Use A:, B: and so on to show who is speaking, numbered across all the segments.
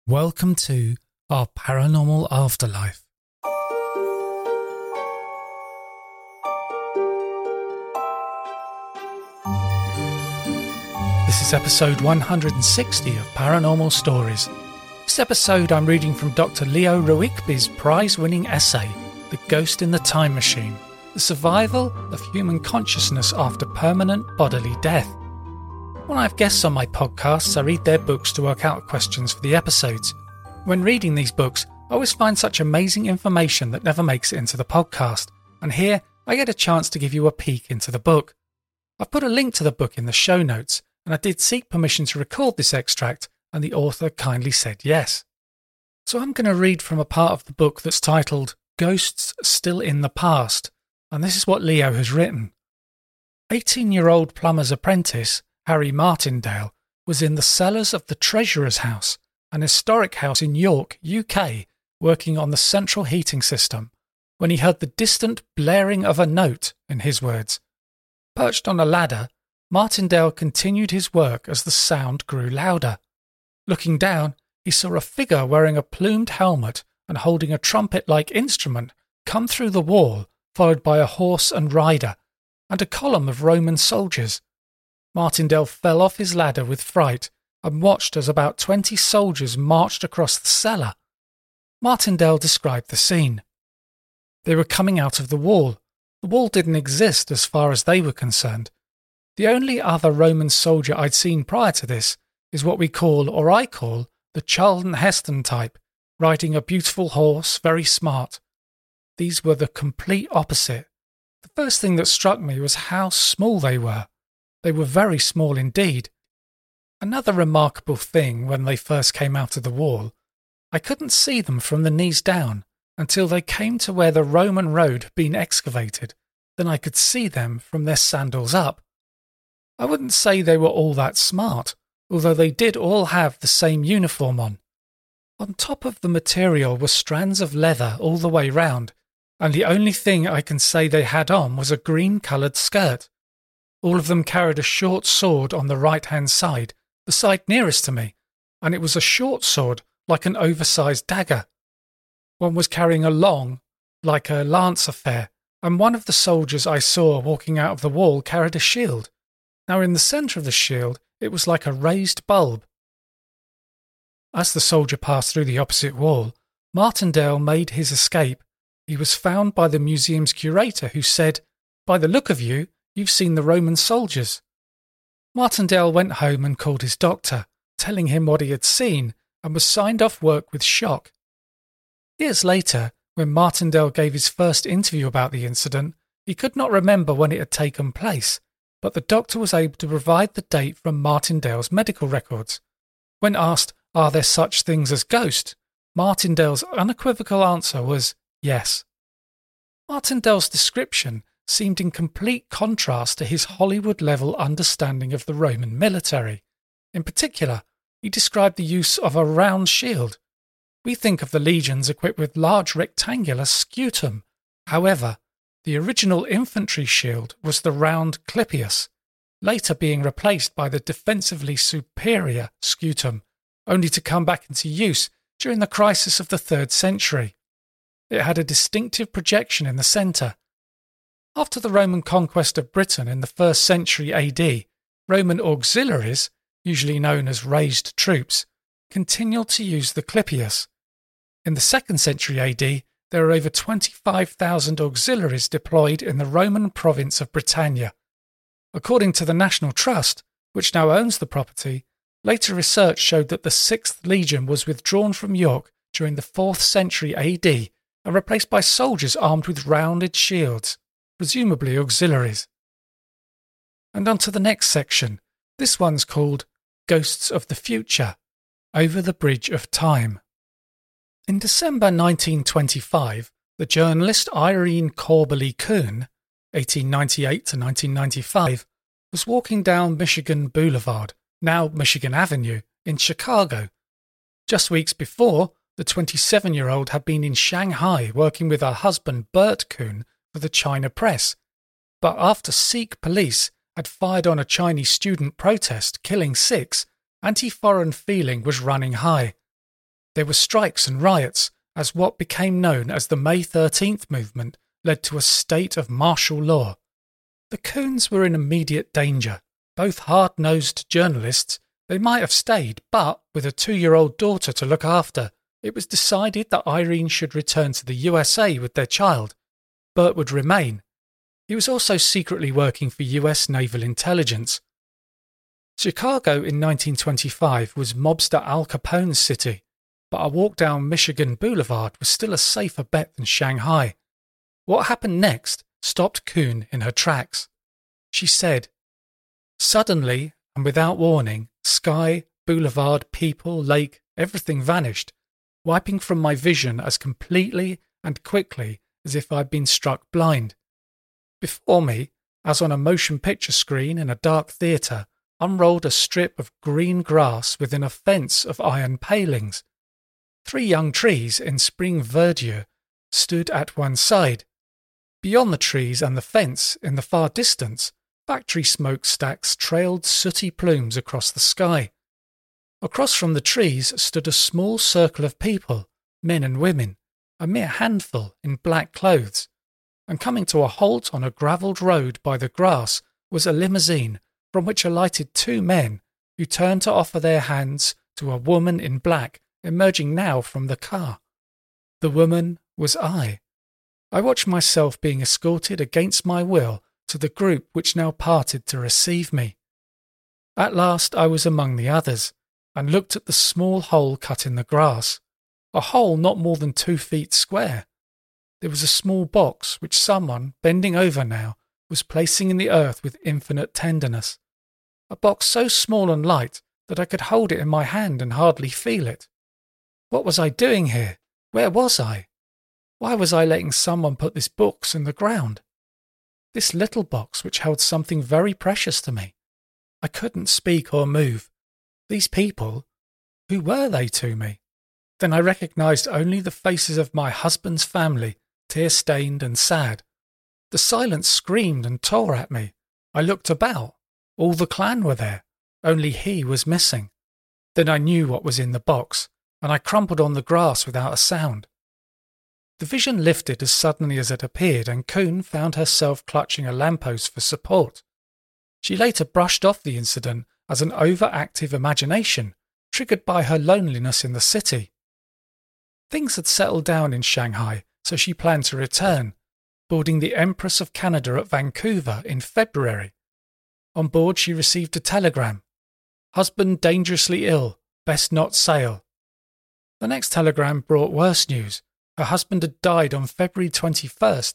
A: Welcome to our paranormal afterlife. This is episode 160 of Paranormal Stories. This episode I'm reading from Dr. Leo Rowikby's prize-winning essay, The Ghost in the Time Machine, The Survival of Human Consciousness After Permanent Bodily Death. When I have guests on my podcasts, I read their books to work out questions for the episodes. When reading these books, I always find such amazing information that never makes it into the podcast, and here I get a chance to give you a peek into the book. I've put a link to the book in the show notes, and I did seek permission to record this extract, and the author kindly said yes. So I'm going to read from a part of the book that's titled Ghosts Still in the Past, and this is what Leo has written. 18-year-old plumber's apprentice, Harry Martindale, was in the cellars of the Treasurer's House, an historic house in York, UK, working on the central heating system, when he heard the distant blaring of a note, in his words. Perched on a ladder, Martindale continued his work as the sound grew louder. Looking down, he saw a figure wearing a plumed helmet and holding a trumpet-like instrument come through the wall, followed by a horse and rider, and a column of Roman soldiers. Martindale fell off his ladder with fright and watched as about 20 soldiers marched across the cellar. Martindale described the scene. They were coming out of the wall. The wall didn't exist as far as they were concerned. The only other Roman soldier I'd seen prior to this is what we call, or I call, the Charlton Heston type, riding a beautiful horse, very smart. These were the complete opposite. The first thing that struck me was how small they were. They were very small indeed. Another remarkable thing when they first came out of the wall, I couldn't see them from the knees down until they came to where the Roman road had been excavated. Then I could see them from their sandals up. I wouldn't say they were all that smart, although they did all have the same uniform on. On top of the material were strands of leather all the way round, and the only thing I can say they had on was a green-coloured skirt. All of them carried a short sword on the right-hand side, the side nearest to me, and it was a short sword like an oversized dagger. One was carrying a long, like a lance affair, and one of the soldiers I saw walking out of the wall carried a shield. Now in the centre of the shield it was like a raised bulb. As the soldier passed through the opposite wall, Martindale made his escape. He was found by the museum's curator, who said, "By the look of you, you've seen the Roman soldiers." Martindale went home and called his doctor, telling him what he had seen, and was signed off work with shock. Years later, when Martindale gave his first interview about the incident, he could not remember when it had taken place, but the doctor was able to provide the date from Martindale's medical records. When asked, "Are there such things as ghosts?" Martindale's unequivocal answer was yes. Martindale's description seemed in complete contrast to his Hollywood-level understanding of the Roman military. In particular, he described the use of a round shield. We think of the legions equipped with large rectangular scutum. However, the original infantry shield was the round clypeus, later being replaced by the defensively superior scutum, only to come back into use during the crisis of the 3rd century. It had a distinctive projection in the centre. After the Roman conquest of Britain in the 1st century AD, Roman auxiliaries, usually known as raised troops, continued to use the clypeus. In the 2nd century AD, there were over 25,000 auxiliaries deployed in the Roman province of Britannia. According to the National Trust, which now owns the property, later research showed that the 6th Legion was withdrawn from York during the 4th century AD and replaced by soldiers armed with rounded shields, presumably auxiliaries. And on to the next section. This one's called Ghosts of the Future, Over the Bridge of Time. In December 1925, the journalist Irene Corbally-Coon, 1898 to 1995, was walking down Michigan Boulevard, now Michigan Avenue, in Chicago. Just weeks before, the 27-year-old had been in Shanghai working with her husband Bert Coon for the China Press, but after Sikh police had fired on a Chinese student protest, killing 6, anti-foreign feeling was running high. There were strikes and riots as what became known as the May 13th movement led to a state of martial law. The Coons were in immediate danger. Both hard-nosed journalists, they might have stayed, but with a 2-year-old daughter to look after, it was decided that Irene should return to the USA with their child. Bert would remain. He was also secretly working for US naval intelligence. Chicago in 1925 was mobster Al Capone's city, but a walk down Michigan Boulevard was still a safer bet than Shanghai. What happened next stopped Coon in her tracks. She said, "Suddenly, and without warning, sky, boulevard, people, lake, everything vanished, wiping from my vision as completely and quickly as if I'd been struck blind. Before me, as on a motion picture screen in a dark theatre, unrolled a strip of green grass within a fence of iron palings. 3 young trees in spring verdure stood at one side. Beyond the trees and the fence, in the far distance, factory smokestacks trailed sooty plumes across the sky. Across from the trees stood a small circle of people, men and women, a mere handful in black clothes, and coming to a halt on a gravelled road by the grass was a limousine from which alighted 2 men who turned to offer their hands to a woman in black emerging now from the car. The woman was I. I watched myself being escorted against my will to the group which now parted to receive me. At last I was among the others, and looked at the small hole cut in the grass, a hole not more than 2 feet square. There was a small box which someone, bending over now, was placing in the earth with infinite tenderness. A box so small and light that I could hold it in my hand and hardly feel it. What was I doing here? Where was I? Why was I letting someone put this box in the ground? This little box which held something very precious to me. I couldn't speak or move. These people, who were they to me? Then I recognized only the faces of my husband's family, tear-stained and sad. The silence screamed and tore at me. I looked about. All the clan were there. Only he was missing. Then I knew what was in the box, and I crumpled on the grass without a sound. The vision lifted as suddenly as it appeared, and Coon found herself clutching a lamppost for support. She later brushed off the incident as an overactive imagination, triggered by her loneliness in the city. Things had settled down in Shanghai, so she planned to return, boarding the Empress of Canada at Vancouver in February. On board she received a telegram. Husband dangerously ill, best not sail. The next telegram brought worse news. Her husband had died on February 21st,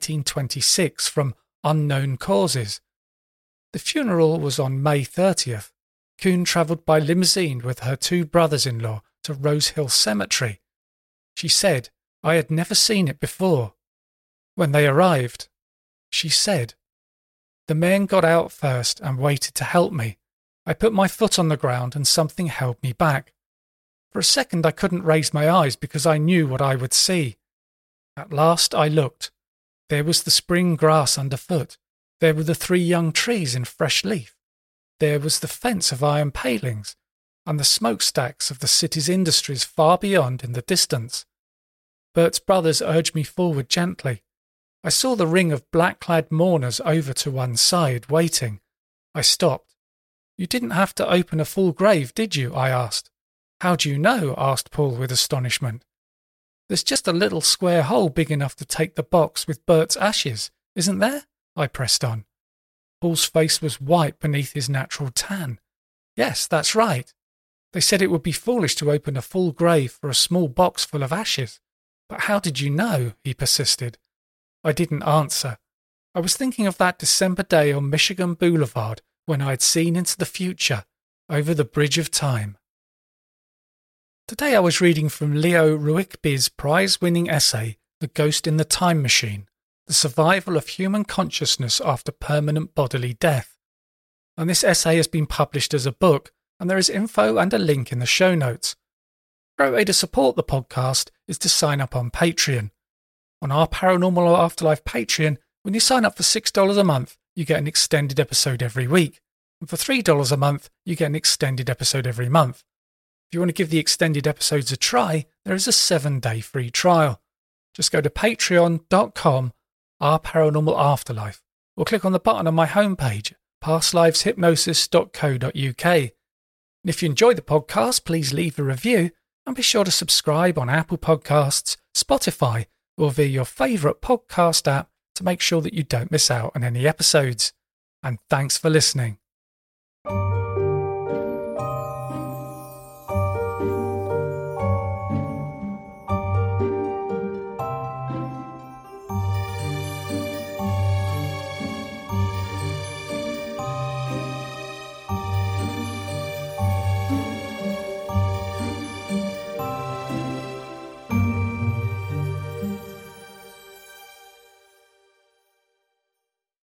A: 1926 from unknown causes. The funeral was on May 30th. Coon travelled by limousine with her 2 brothers-in-law to Rose Hill Cemetery. She said, I had never seen it before. When they arrived, she said, the men got out first and waited to help me. I put my foot on the ground and something held me back. For a second I couldn't raise my eyes because I knew what I would see. At last I looked. There was the spring grass underfoot. There were the 3 young trees in fresh leaf. There was the fence of iron palings, and the smokestacks of the city's industries far beyond in the distance. Bert's brothers urged me forward gently. I saw the ring of black-clad mourners over to one side, waiting. I stopped. You didn't have to open a full grave, did you? I asked. How do you know? Asked Paul with astonishment. There's just a little square hole big enough to take the box with Bert's ashes, isn't there? I pressed on. Paul's face was white beneath his natural tan. Yes, that's right. They said it would be foolish to open a full grave for a small box full of ashes. But how did you know? He persisted. I didn't answer. I was thinking of that December day on Michigan Boulevard when I had seen into the future, over the bridge of time. Today I was reading from Leo Ruikby's prize-winning essay, The Ghost in the Time Machine, The Survival of Human Consciousness After Permanent Bodily Death. And this essay has been published as a book, and there is info and a link in the show notes. A great way to support the podcast is to sign up on Patreon. On our Paranormal Afterlife Patreon, when you sign up for $6 a month, you get an extended episode every week. And for $3 a month, you get an extended episode every month. If you want to give the extended episodes a try, there is a 7-day free trial. Just go to patreon.com, Our Paranormal Afterlife, or click on the button on my homepage, pastliveshypnosis.co.uk. And if you enjoy the podcast, please leave a review and be sure to subscribe on Apple Podcasts, Spotify, or via your favourite podcast app to make sure that you don't miss out on any episodes. And thanks for listening.